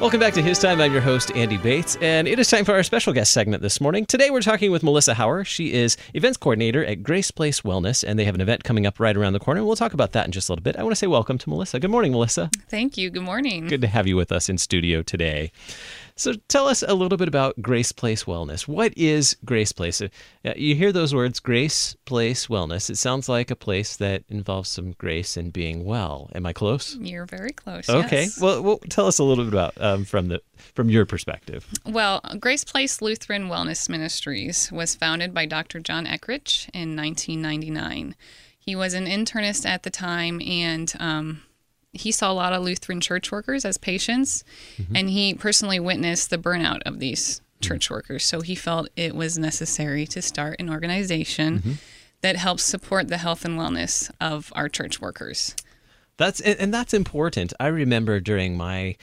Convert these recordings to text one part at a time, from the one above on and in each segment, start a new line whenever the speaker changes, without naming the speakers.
Welcome back to His Time. I'm your host, Andy Bates, and it is time for our special guest segment this morning. Today we're talking with Melissa Hauer. She is events coordinator at Grace Place Wellness, and they have an event coming up right around the corner. We'll talk about that in just a little bit. I want to say welcome to Melissa. Good morning, Melissa.
Thank you. Good morning.
Good to have you with us in studio today. So tell us a little bit about Grace Place Wellness. What is Grace Place? You hear those words, Grace Place Wellness. It sounds like a place that involves some grace and being well. Am I close?
You're very close.
Okay.
Yes.
Well, tell us a little bit about from your perspective.
Well, Grace Place Lutheran Wellness Ministries was founded by Dr. John Eckrich in 1999. He was an internist at the time, and he saw a lot of Lutheran church workers as patients, and he personally witnessed the burnout of these church workers. So he felt it was necessary to start an organization that helps support the health and wellness of our church workers.
That's important. I remember during my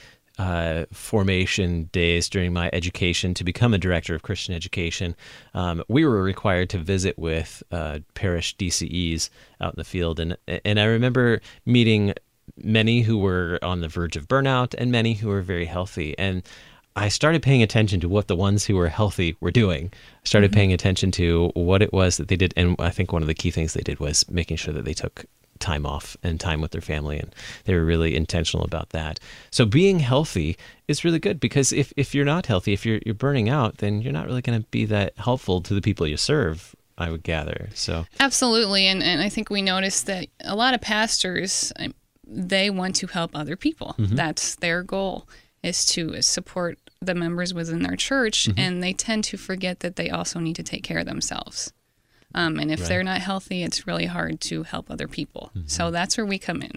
formation days, during my education to become a director of Christian education, we were required to visit with parish DCEs out in the field, and I remember meeting many who were on the verge of burnout and many who were very healthy. And I started paying attention to what the ones who were healthy were doing. I started paying attention to what it was that they did. And I think one of the key things they did was making sure that they took time off and time with their family. And they were really intentional about that. So being healthy is really good, because if you're not healthy, if you're burning out, then you're not really going to be that helpful to the people you serve, I would gather. So
Absolutely. And I think we noticed that a lot of pastors, they want to help other people. That's their goal, is to support the members within their church, and they tend to forget that they also need to take care of themselves. And if they're not healthy, it's really hard to help other people. So that's where we come in.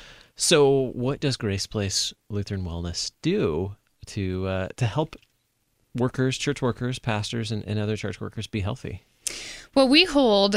So what does Grace Place Lutheran Wellness do to help workers, church workers, pastors, and other church workers be healthy?
Well, we hold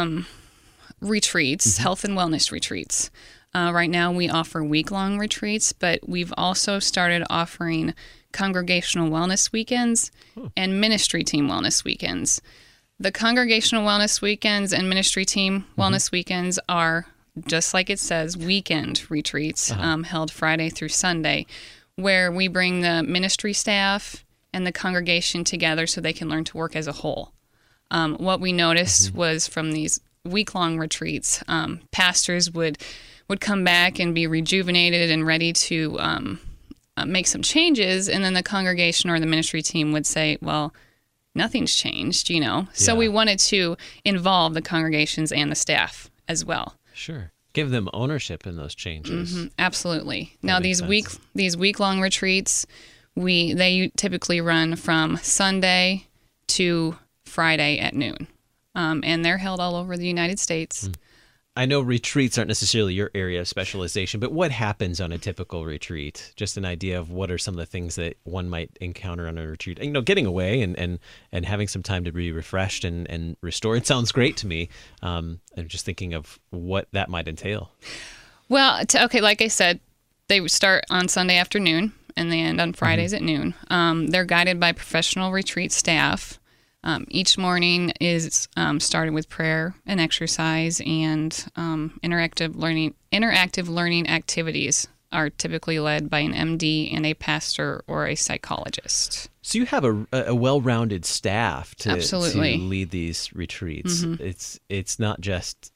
retreats, health and wellness retreats. Right now we offer week-long retreats, but we've also started offering congregational wellness weekends and ministry team wellness weekends. The congregational wellness weekends and ministry team wellness weekends are, just like it says, weekend retreats held Friday through Sunday, where we bring the ministry staff and the congregation together so they can learn to work as a whole. What we noticed was from these week-long retreats, pastors would come back and be rejuvenated and ready to make some changes, and then the congregation or the ministry team would say, well, nothing's changed, So we wanted to involve the congregations and the staff as well.
Sure. Give them ownership in those changes.
Absolutely. Now, these week-long retreats, they typically run from Sunday to Friday at noon, and they're held all over the United States.
I know retreats aren't necessarily your area of specialization, but what happens on a typical retreat? Just an idea of what are some of the things that one might encounter on a retreat. Getting away and having some time to be refreshed and restored. It sounds great to me. I'm just thinking of what that might entail.
Well, like I said, they start on Sunday afternoon and they end on Fridays at noon. They're guided by professional retreat staff. Each morning is started with prayer and exercise, and interactive learning activities are typically led by an MD and a pastor or a psychologist.
So you have a well-rounded staff to lead these retreats. It's not just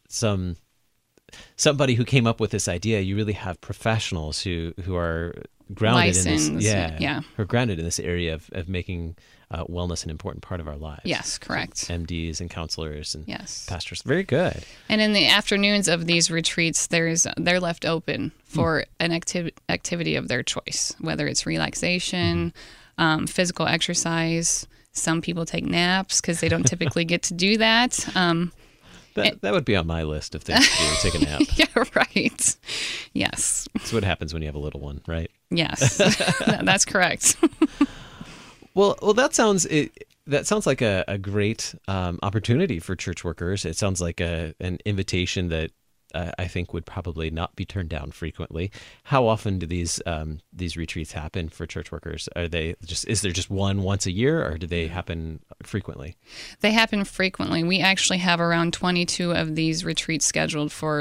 somebody who came up with this idea. You really have professionals who are grounded in this, who are grounded in this area of making wellness an important part of our lives.
Yes, correct.
MDs and counselors and pastors. Very good.
And in the afternoons of these retreats, they're left open for an activity of their choice, whether it's relaxation, physical exercise. Some people take naps because they don't typically get to do that.
That would be on my list of things to do, take a nap.
Yeah, right. Yes.
That's what happens when you have a little one, right?
Yes, that's correct.
Well, that sounds like a great opportunity for church workers. It sounds like an invitation that I think would probably not be turned down frequently. How often do these retreats happen for church workers? Is there just once a year, or do they happen frequently?
They happen frequently. We actually have around 22 of these retreats scheduled for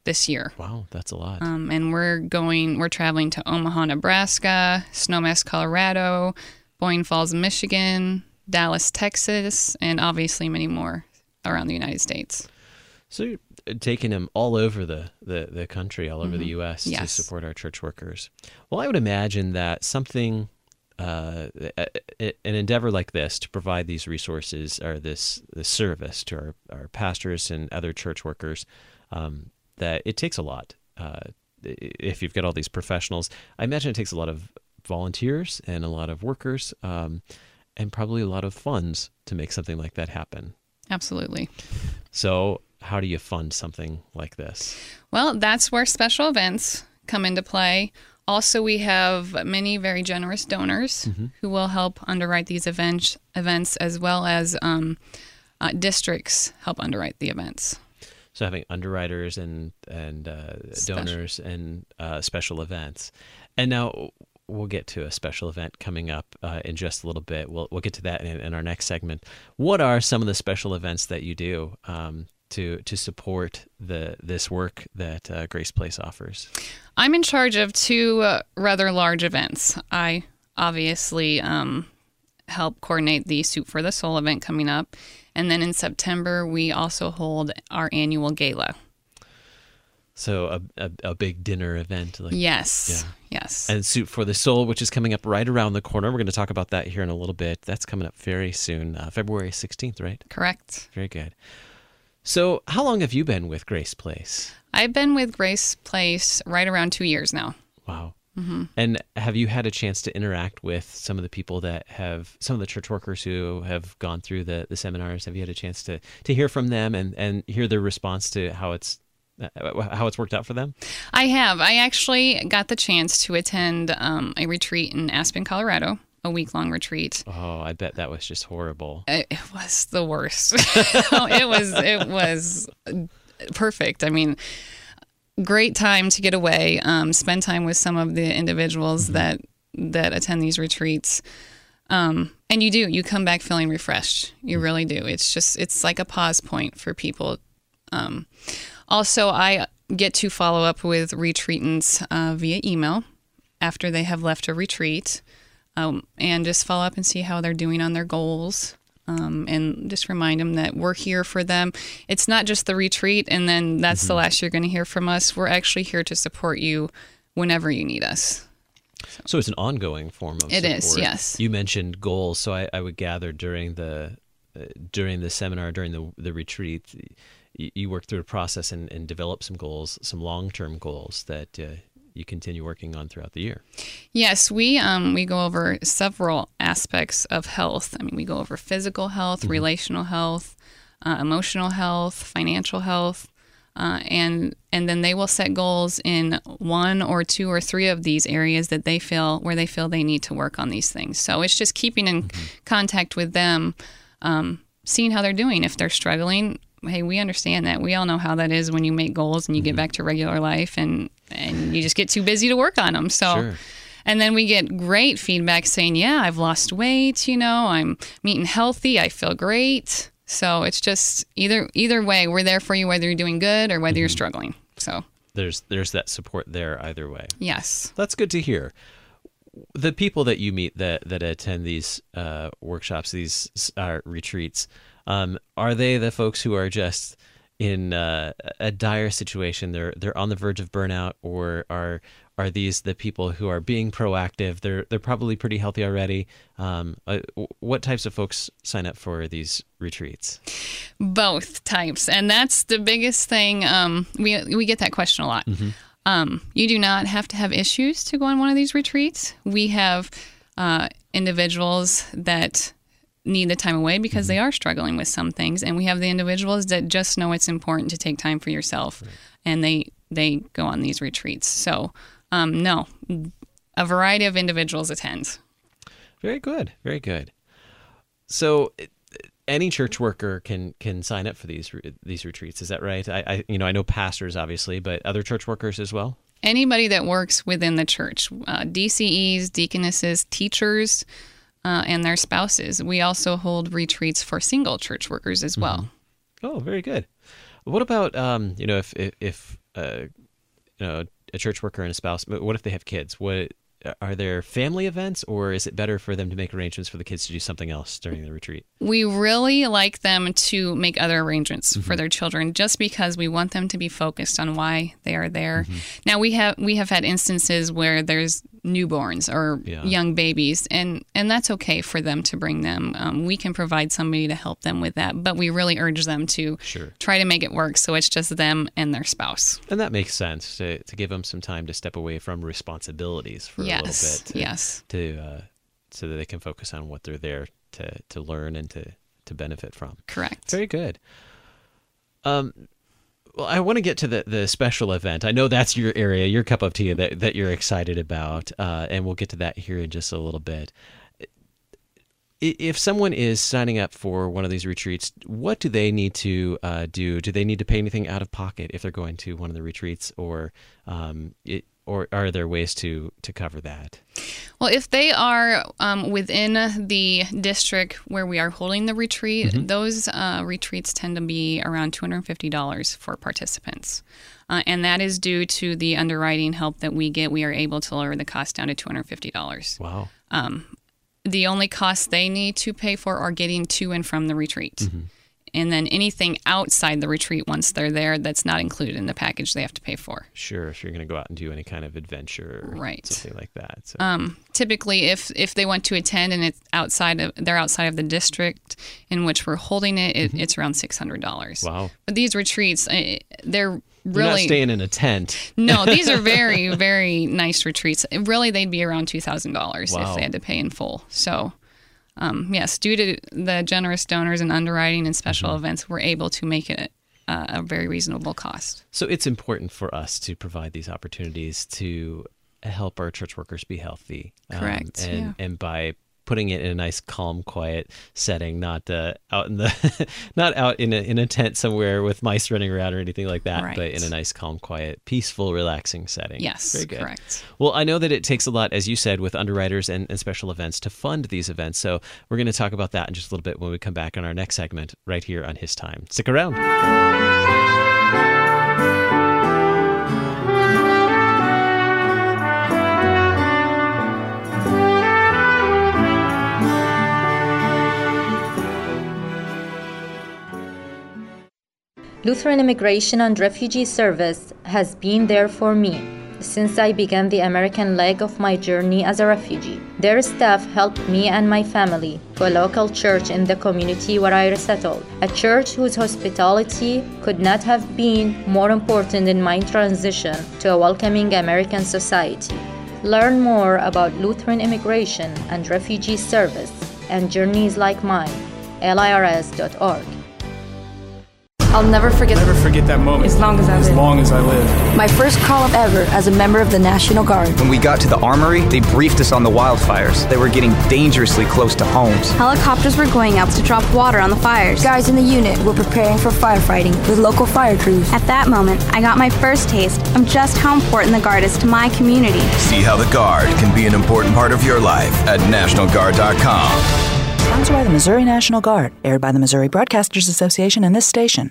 this year.
Wow, that's a lot.
And we're traveling to Omaha, Nebraska, Snowmass, Colorado, Boyne Falls, Michigan, Dallas, Texas, and obviously many more around the United States.
So you're taking them all over the country, all over the U.S. to
Yes.
support our church workers. Well, I would imagine that something, an endeavor like this to provide these resources or this service to our pastors and other church workers, that it takes a lot. If you've got all these professionals, I imagine it takes a lot of volunteers and a lot of workers, and probably a lot of funds to make something like that happen.
Absolutely.
So how do you fund something like this?
Well, that's where special events come into play. Also, we have many very generous donors who will help underwrite these events as well as districts help underwrite the events.
So having underwriters and donors and special events. And now we'll get to a special event coming up in just a little bit. We'll get to that in our next segment. What are some of the special events that you do to support this work that Grace Place offers?
I'm in charge of two rather large events. I obviously help coordinate the Soup for the Soul event coming up. And then in September, we also hold our annual gala.
So a big dinner event.
Yes.
Yeah.
Yes.
And Soup for the Soul, which is coming up right around the corner. We're going to talk about that here in a little bit. That's coming up very soon, February 16th, right?
Correct.
Very good. So how long have you been with Grace Place?
I've been with Grace Place right around 2 years now.
Wow. Mm-hmm. And have you had a chance to interact with some of the people some of the church workers who have gone through the seminars? Have you had a chance to hear from them and hear their response to how it's worked out for them?
I have. I actually got the chance to attend a retreat in Aspen, Colorado, a week-long retreat.
Oh, I bet that was just horrible.
It was the worst. It was perfect. I mean, great time to get away, spend time with some of the individuals that attend these retreats. And you come back feeling refreshed. You really do. It's like a pause point for people. Also, I get to follow up with retreatants via email after they have left a retreat, and just follow up and see how they're doing on their goals. And just remind them that we're here for them. It's not just the retreat, and then that's the last you're going to hear from us. We're actually here to support you whenever you need us.
So it's an ongoing form of support.
It is, yes.
You mentioned goals, so I would gather during the seminar, during the retreat, you work through a process and develop some goals, some long-term goals that you continue working on throughout the year.
Yes, we go over several aspects of health. I mean, we go over physical health, relational health, emotional health, financial health, and then they will set goals in 1 or 2 or 3 of these areas that they feel they need to work on these things. So it's just keeping in contact with them, seeing how they're doing. If they're struggling, hey, we understand that. We all know how that is when you make goals and you get back to regular life and you just get too busy to work on them. So,
Sure.
And then we get great feedback saying, yeah, I've lost weight, I'm eating healthy, I feel great. So it's just either way, we're there for you, whether you're doing good or whether you're struggling. So
There's that support there either way.
yes.
That's good to hear. The people that you meet that attend these workshops, these retreats, are they the folks who are just in a dire situation? They're on the verge of burnout, or are these the people who are being proactive? They're probably pretty healthy already. What types of folks sign up for these retreats?
Both types, and that's the biggest thing. We get that question a lot. You do not have to have issues to go on one of these retreats. We have individuals that need the time away because they are struggling with some things, and we have the individuals that just know it's important to take time for yourself, and they go on these retreats. So no, a variety of individuals attend.
Very good, very good. So any church worker can sign up for these retreats. Is that right? I know pastors obviously, but other church workers as well.
Anybody that works within the church, DCEs, deaconesses, teachers, and their spouses. We also hold retreats for single church workers as well.
Oh, very good. What about if a church worker and a spouse, but what if they have kids? What are there family events, or is it better for them to make arrangements for the kids to do something else during the retreat?
We really like them to make other arrangements for their children, just because we want them to be focused on why they are there. Now, we have had instances where there's newborns or young babies, and that's okay for them to bring them. We can provide somebody to help them with that, but we really urge them to try to make it work so it's just them and their spouse.
And that makes sense, to give them some time to step away from responsibilities for a little bit. So that they can focus on what they're there to learn and to benefit from.
Correct.
Very good. Well, I want to get to the special event. I know that's your area, your cup of tea that you're excited about, and we'll get to that here in just a little bit. If someone is signing up for one of these retreats, what do they need to do? Do they need to pay anything out of pocket if they're going to one of the retreats, or are there ways to cover that?
Well, if they are within the district where we are holding the retreat, those retreats tend to be around $250 for participants. And that is due to the underwriting help that we get. We are able to lower the cost down to $250.
Wow.
The only costs they need to pay for are getting to and from the retreat. And then anything outside the retreat once they're there that's not included in the package they have to pay for.
Sure, if you're going to go out and do any kind of adventure or something like that.
So. Typically, if they want to attend and it's they're outside of the district in which we're holding it, it's around $600.
Wow.
But these retreats, they're really...
You're not staying in a tent.
No, these are very, very nice retreats. Really, they'd be around $2,000 if they had to pay in full. So... yes, due to the generous donors and underwriting and special events, we're able to make it a very reasonable cost.
So it's important for us to provide these opportunities to help our church workers be healthy.
Correct.
And by putting it in a nice, calm, quiet setting, not out in the, not out in a tent somewhere with mice running around or anything like that, but in a nice, calm, quiet, peaceful, relaxing setting.
Yes,
very good.
Correct.
Well, I know that it takes a lot, as you said, with underwriters and special events to fund these events. So we're going to talk about that in just a little bit when we come back on our next segment right here on His Time. Stick around.
Lutheran Immigration and Refugee Service has been there for me since I began the American leg of my journey as a refugee. Their staff helped me and my family to a local church in the community where I resettled, a church whose hospitality could not have been more important in my transition to a welcoming American society. Learn more about Lutheran Immigration and Refugee Service and journeys like mine, lirs.org.
I'll never forget that moment. As long as I live.
My first call-up ever as a member of the National Guard.
When we got to the armory, they briefed us on the wildfires. They were getting dangerously close to homes.
Helicopters were going out to drop water on the fires.
Guys in the unit were preparing for firefighting with local fire crews.
At that moment, I got my first taste of just how important the Guard is to my community.
See how the Guard can be an important part of your life at NationalGuard.com.
Sponsored by the Missouri National Guard, aired by the Missouri Broadcasters Association and this station.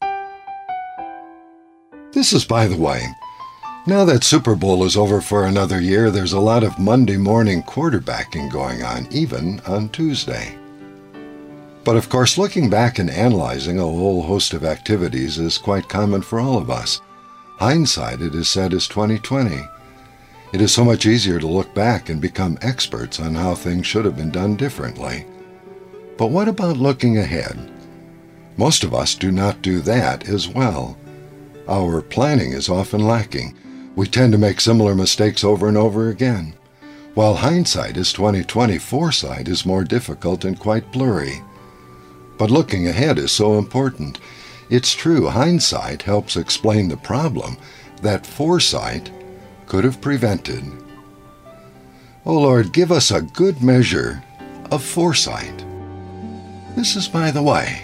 This is By the Way. Now that Super Bowl is over for another year, there's a lot of Monday morning quarterbacking going on, even on Tuesday. But of course, looking back and analyzing a whole host of activities is quite common for all of us. Hindsight, it is said, is 20/20. It is so much easier to look back and become experts on how things should have been done differently. But what about looking ahead? Most of us do not do that as well. Our planning is often lacking. We tend to make similar mistakes over and over again. While hindsight is 20/20, foresight is more difficult and quite blurry. But looking ahead is so important. It's true, hindsight helps explain the problem that foresight could have prevented. Oh Lord, give us a good measure of foresight. This is By the Way.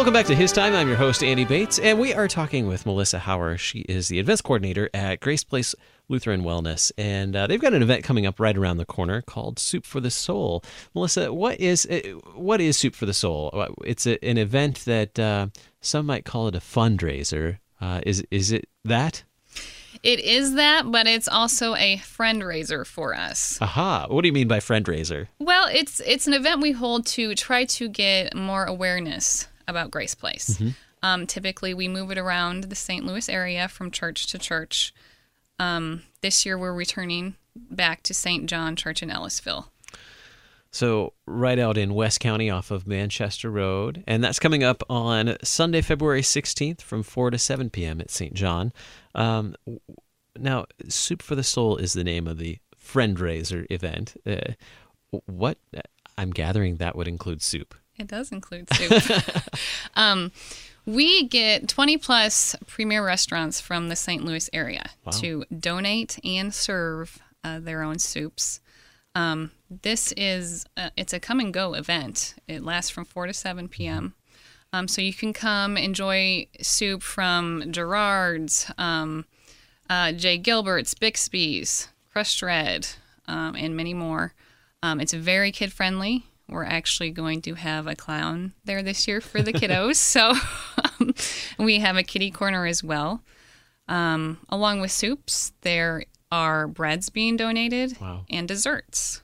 Welcome back to His Time. I'm your host, Andy Bates, and we are talking with Melissa Hauer. She is the events coordinator at Grace Place Lutheran Wellness, and they've got an event coming up right around the corner called Soup for the Soul. Melissa, what is Soup for the Soul? It's an event that some might call it a fundraiser. Is it that?
It is that, but it's also a friend raiser for us.
Aha. What do you mean by friend raiser?
Well, it's an event we hold to try to get more awareness about Grace Place. Mm-hmm. Typically, we move it around the St. Louis area from church to church. This year, we're returning back to St. John Church in Ellisville.
So right out in West County off of Manchester Road. And that's coming up on Sunday, February 16th from 4 to 7 p.m. at St. John. Now, Soup for the Soul is the name of the friend raiser event. What I'm gathering that would include soup.
It does include soup. We get 20-plus premier restaurants from the St. Louis area to donate and serve their own soups. This is it's a come-and-go event. It lasts from 4 to 7 p.m. So you can come enjoy soup from Gerard's, J. Gilbert's, Bixby's, Crushed Red, and many more. It's very kid-friendly. We're actually going to have a clown there this year for the kiddos. So we have a kiddie corner as well. Along with soups, there are breads being donated and desserts.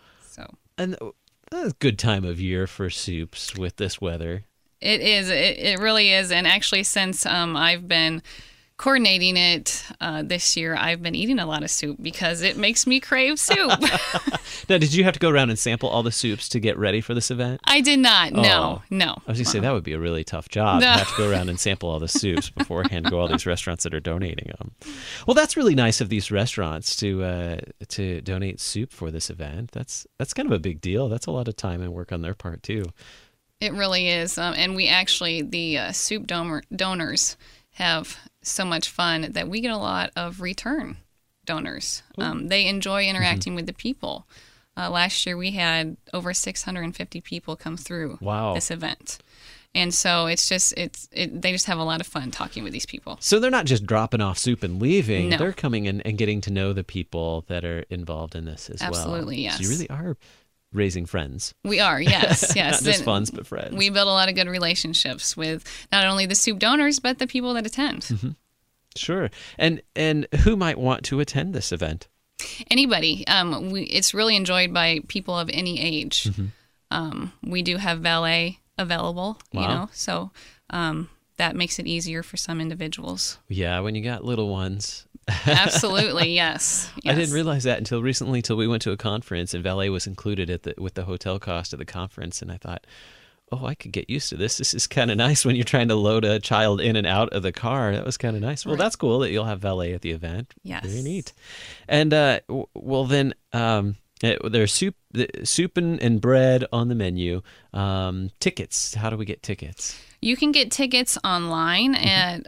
And a good time of year for soups with this weather.
It is. It really is. And actually, since I've been coordinating it this year, I've been eating a lot of soup because it makes me crave soup.
Now, did you have to go around and sample all the soups to get ready for this event?
I did not. No.
I was going to say that would be a really tough job to have to go around and sample all the soups beforehand, go all these restaurants that are donating them. Well, that's really nice of these restaurants to donate soup for this event. That's kind of a big deal. That's a lot of time and work on their part too.
It really is. And we actually, the soup donors have so much fun that we get a lot of return donors. They enjoy interacting with the people. Last year we had over 650 people come through this event. And so they just have a lot of fun talking with these people.
So they're not just dropping off soup and leaving.
No.
They're coming in and getting to know the people that are involved in this as well.
Absolutely, yes.
So you really are raising friends.
We are, yes.
Not just funds, but friends.
We build a lot of good relationships with not only the soup donors, but the people that attend.
Mm-hmm. Sure. And who might want to attend this event?
Anybody. It's really enjoyed by people of any age. Mm-hmm. We do have valet available, so that makes it easier for some individuals.
Yeah, when you got little ones.
Absolutely, yes.
I didn't realize that until recently, till we went to a conference and valet was included with the hotel cost of the conference, and I thought, oh, I could get used to this. This is kind of nice when you're trying to load a child in and out of the car. That was kind of nice. Well, that's cool that you'll have valet at the event.
Yes.
Very neat. And, well, then there's soup and bread on the menu. Tickets. How do we get tickets?
You can get tickets online at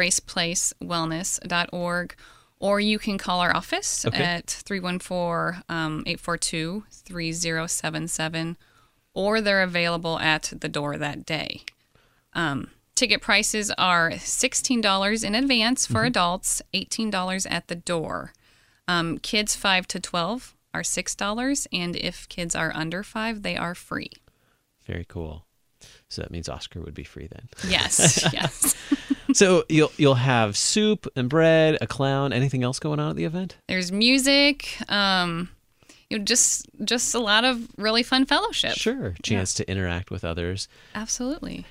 graceplacewellness.org, or you can call our office at 314-842-3077, or they're available at the door that day. Ticket prices are $16 in advance for adults, $18 at the door. Kids 5 to 12 are $6, and if kids are under 5, they are free.
Very cool. So that means Oscar would be free then.
Yes, yes.
So you'll have soup and bread, a clown, anything else going on at the event?
There's music, just a lot of really fun fellowship.
Sure, chance to interact with others.
Absolutely.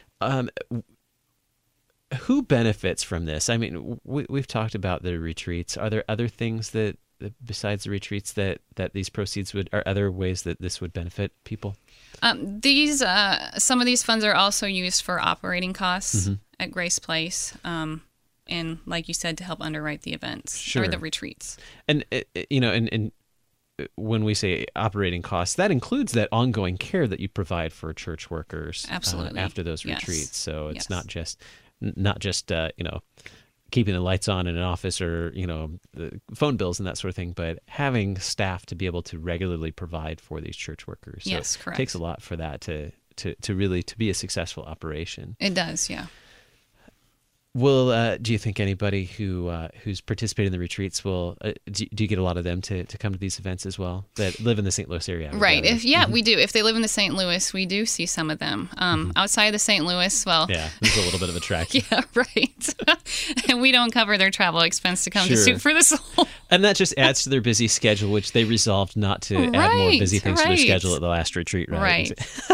Who benefits from this? I mean, we've talked about the retreats. Are there other things that besides the retreats that these proceeds are other ways that this would benefit people?
Some of these funds are also used for operating costs at Grace Place, and like you said, to help underwrite the events or the retreats.
And and when we say operating costs, that includes that ongoing care that you provide for church workers.
Absolutely.
After those retreats. So it's not just keeping the lights on in an office or, the phone bills and that sort of thing, but having staff to be able to regularly provide for these church workers.
Yes,
so
correct.
It takes a lot for that to really to be a successful operation.
It does, yeah.
Will do you think anybody who's participated in the retreats will do you get a lot of them to come to these events as well that live in the St. Louis area?
Right. We do. If they live in the St. Louis, we do see some of them. Outside of the St. Louis, well,
yeah, there's a little bit of a trek.
Yeah, right. And we don't cover their travel expense to come to Soup for the Soul.
And that just adds to their busy schedule, which they resolved not to add more busy things to their schedule at the last retreat. Right.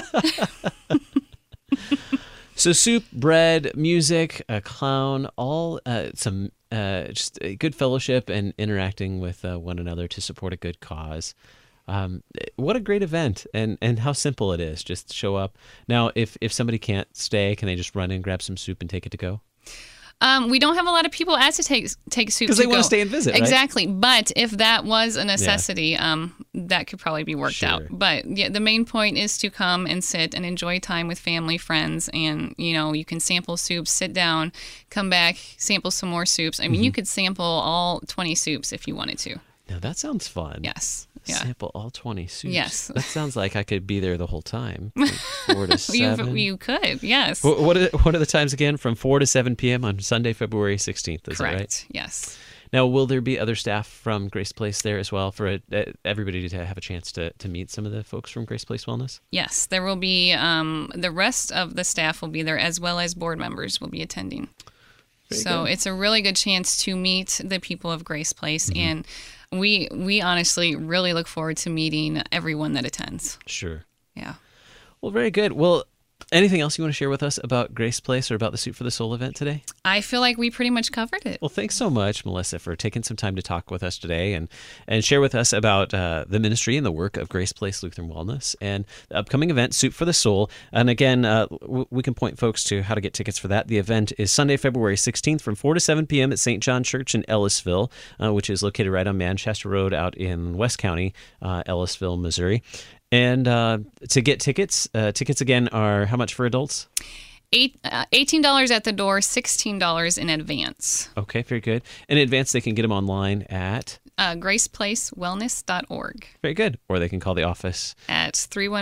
So soup, bread, music, a clown, all some just a good fellowship and interacting with one another to support a good cause. What a great event, and how simple it is. Just show up. Now, if somebody can't stay, can they just run in, grab some soup, and take it to go?
We don't have a lot of people asked to take soup
because they want to stay and visit, right?
Exactly. But if that was a necessity, that could probably be worked out. But yeah, the main point is to come and sit and enjoy time with family, friends, and you can sample soups, sit down, come back, sample some more soups. I mean, you could sample all 20 soups if you wanted to.
Now that sounds fun.
Yes. Yeah.
Sample all 20 soups.
Yes.
That sounds like I could be there the whole time. From 4 to 7.
You could, yes.
What are the times again? From 4 to 7 p.m. on Sunday, February 16th, is that right?
Yes.
Now, will there be other staff from Grace Place there as well for everybody to have a chance to meet some of the folks from Grace Place Wellness?
Yes, there will be. The rest of the staff will be there, as well as board members will be attending. Very good. It's a really good chance to meet the people of Grace Place, and we honestly really look forward to meeting everyone that attends.
Sure.
Yeah.
Well, very good. Well, anything else you want to share with us about Grace Place or about the Soup for the Soul event today?
I feel like we pretty much covered it.
Well, thanks so much, Melissa, for taking some time to talk with us today and share with us about the ministry and the work of Grace Place Lutheran Wellness and the upcoming event, Soup for the Soul. And again, we can point folks to how to get tickets for that. The event is Sunday, February 16th from 4 to 7 p.m. at St. John Church in Ellisville, which is located right on Manchester Road out in West County, Ellisville, Missouri. And to get tickets, tickets again are how much for adults?
$18 at the door, $16 in advance.
Okay, very good. In advance, they can get them online at
graceplacewellness.org.
Very good. Or they can call the office
at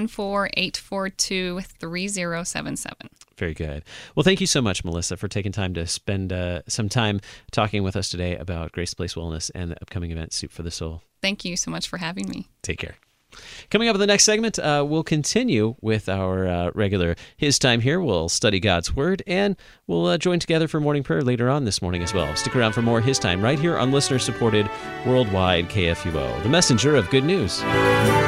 314-842-3077.
Very good. Well, thank you so much, Melissa, for taking time to spend some time talking with us today about Grace Place Wellness and the upcoming event, Soup for the Soul.
Thank you so much for having me.
Take care. Coming up in the next segment, we'll continue with our regular His Time here. We'll study God's Word, and we'll join together for morning prayer later on this morning as well. Stick around for more His Time right here on listener-supported worldwide KFUO, the messenger of good news.